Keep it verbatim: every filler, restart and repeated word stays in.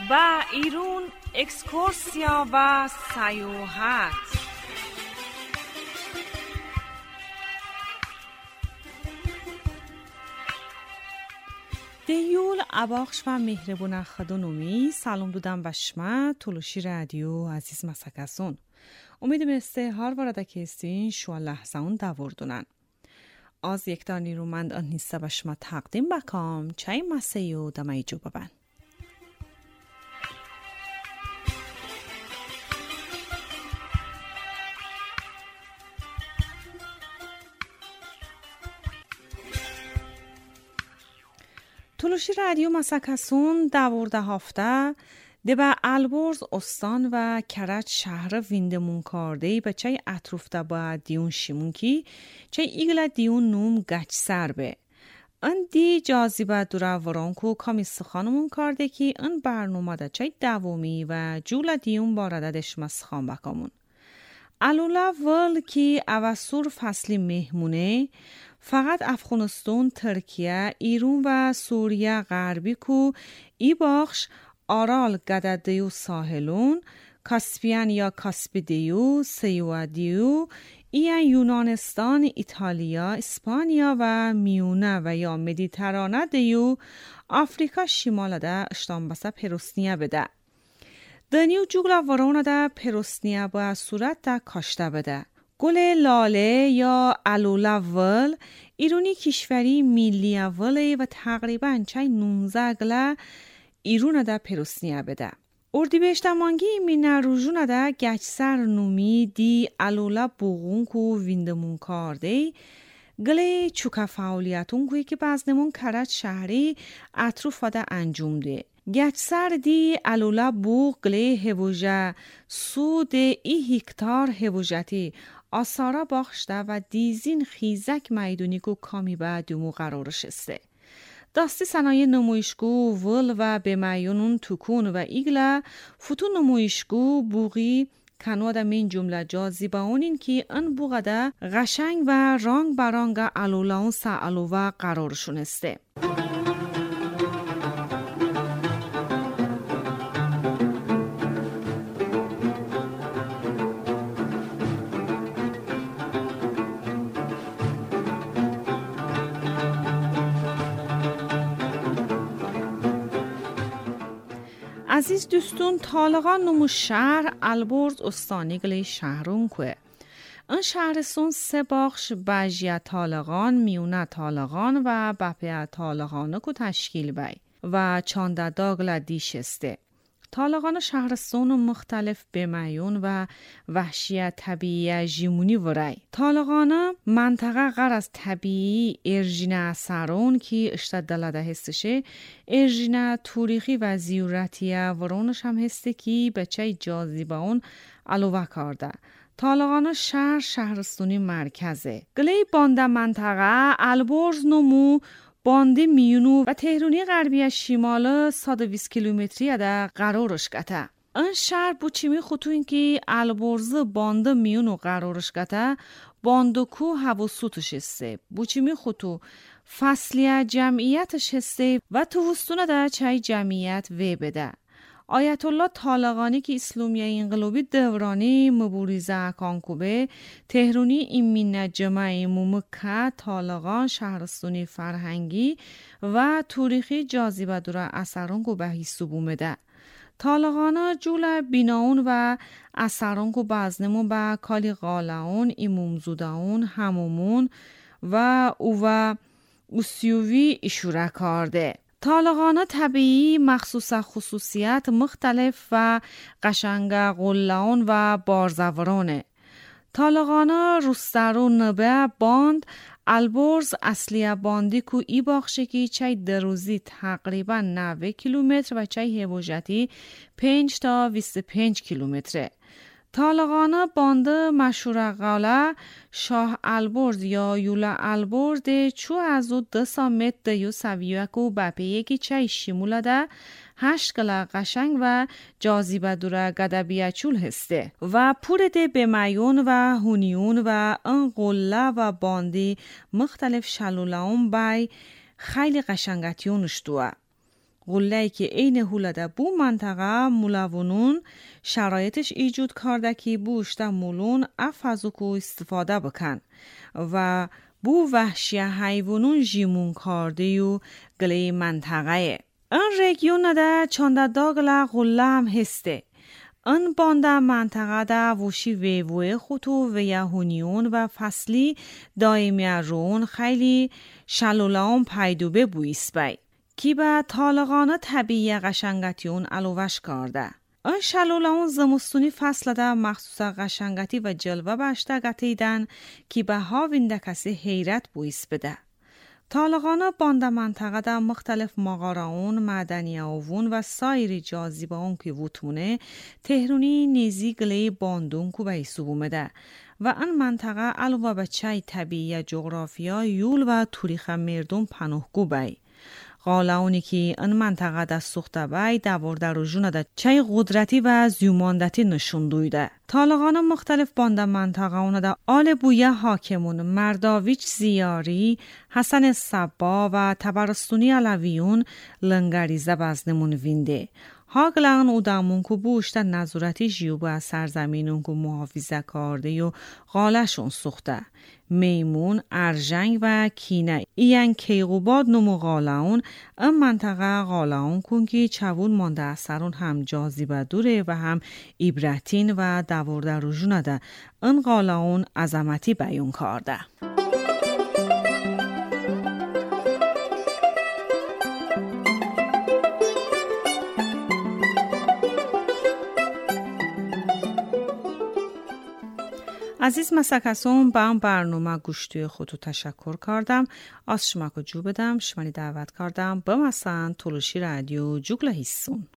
و ایرون اکسکورسیا و سیاحت. دیول اباخش و مهربون خدونومی سلام دودم و شما تولوشی رادیو عزیز مسکسون امیدم استهار وارده که استین شو لحظه اون دوردونن از یک تا نیرومند آن نیسته و شما تقدیم بکام چای مسیو دمای جو ببن. تولوشی رادیو مسکسون دوورده هفته ده به البرز استان و کرج شهر ویندمون کارده به چای اطروفته با دیون شیمون کی چای ایگل دیون نوم گچ سر به ان دی جاذبه دوره ورانکو کامی سخانمون کارده کی ان برنامه ده چای دومی و جول دیون بارده دشم سخان بکامون الولا ول کی اواسور فصلی مهمونه فقط افغانستان، ترکیه، ایران و سوریه غربی کو ای باخش آرال گددیو ساحلون، کاسپیان یا کاسپی دیو، سیوا دیو، ای یونانستان، ایتالیا، اسپانیا و میونه و یا مدیترانه دیو، آفریقا شمال ده اشتان بسه پروسنیه بده. دنیو جوگلا ورانه ده پروسنیه با صورت ده کاشته بده. گل لاله یا الولاول ایرونی کشوری میلی اوله و تقریباً چای نونزده گله ایرون ده پروسنیه بده. اردیبهشت مانگی مینا روژون ده گچسر نومی دی الولا بوغون کو ویندمون کارده گله چوکا فعالیتون کوی که بازنمون کرد شهری اطروف ده انجام ده. گچسر دی الولا بوغ گله هوجه سود ای هکتار هوجتی آسارا باخشته و دیزین خیزک میدونی کو کامی با دومو قرارش استه. داستی صنایع نمایشگو ول و به میونون توکون و ایگلا فتو نمایشگو بوغی کنواده من جمله جاذبه اونین که ان بوغده غشنگ و رانگ برانگ الولاون سا الوه قرارشون استه. عزیز دوستون طالقان نمو شهر البرز استانی گلی شهرون که این شهرستون سه باخش بجیه طالقان میونه طالقان و بپیه طالقانه که تشکیل بای و چانده داگل دیشسته طالقان شهرستون مختلف بمیون و وحشیت طبیعی جیمونی ورای. طالقان منطقه غیر از طبیعی ارژینه سرون که اشتد دلده هستشه ارژینه توریخی و زیورتیه ورونش هم هسته که بچه جاذبه اون علوه کرده. طالقان شهر شهرستونی مرکزه. گلی بانده منطقه البرز نمو باندی میونو و تهرانی غربی شمال صد و بیست کیلومتری ده قرارش گته. این شهر بوچیمی خطوین که البرز باند میونو قرارش گته باندکو هواسوتش هسته. بوچیمی خطو فصلیه جمعیتش هسته و توستونه ده چای جمعیت وی بده. آیت الله طالقانی که اسلامیه انقلابی دورانی مبارزه کانکوبه تهرانی ایمین جمعی مومکه طالقان شهرستانی فرهنگی و تاریخی جاذبه داره اثرانگو به حساب اومده. طالقانا جول بیناون و اثرانگو بازنمو به کالی غالاون ایمومزوداون همومون و او و اوسیوی اشاره کرده. طالقانه طبیعی مخصوص خصوصیت مختلف و قشنگ غلان و بارزورانه. طالقانه روسترو نبه باند البرز اصلی باندی کو ای باخشه که چای دروزی تقریبا نود کیلومتر و چای هوجتی پنج تا بیست و پنج کیلومتره. طالقانه بانده مشهور قاله شاه البرز یا یولا البرز ده چو از او ده سامت ده یو سویوکو بپه یکی چای شیموله ده هشت گله قشنگ و جاذبه دوره گدبیه چول هسته و پورده به میون و هونیون و ان قله و باندی مختلف شلولهون بای خیلی قشنگتیونش دوه. غله که این هولده بو منطقه مولوونون شرایطش ایجود کرده که بوشت مولون افزو کو استفاده بکن و بو وحشی حیوانون جیمون کرده و گلی منطقه. این رگیون ده چانده داگله غله هم هسته. این بانده منطقه ده وشی ویوه خطو و یهونیون و فصلی دائمی رون خیلی شلولان پیدوبه بویس بای کی به طالقانه طبیعی قشنگتیون علوش کرده. این شلولان زمستونی فصل ده مخصوص قشنگتی و جلوه باشته گتیدن کی به ها وینده کسی حیرت بویس بده. طالقانه بانده منطقه ده مختلف مغاراون، معدنی آوون و سایری جاذبه اون که وطمونه تهرونی نیزی گلی باندون که به ایسو بومده و این منطقه علاوه به چای طبیعی جغرافیا یول و تاریخ مردم پناهگو بای. غالاونی که این منطقه ده سوخته بای دورده رو جونه ده چای قدرتی و زیوماندتی نشون دویده. طالقان مختلف بانده منطقه اونه ده آل بویه حاکمون مرداویچ زیاری، حسن صبا و تبرستونی علویون لنگریزه بزنمون وینده. هاگلان او دامون که بوشته نظورتی جیوبه از سرزمینون که محافظه کرده و غالشون سوخته. میمون، ارژنگ و کینه این کیغوباد نمو غالاون این منطقه غالاون کن که چوون مانده از سرون هم جاذبه دوره و هم عبرتین و دورده رجونه ده این غالاون عظمتی بیون کرده. عزیز مسکسون با هم برنامه گوشتوی خودو تشکر کردم. از شما که جو بدم شمانی دعوت کردم به مثلا تولوشی رادیو جوگله هیسون.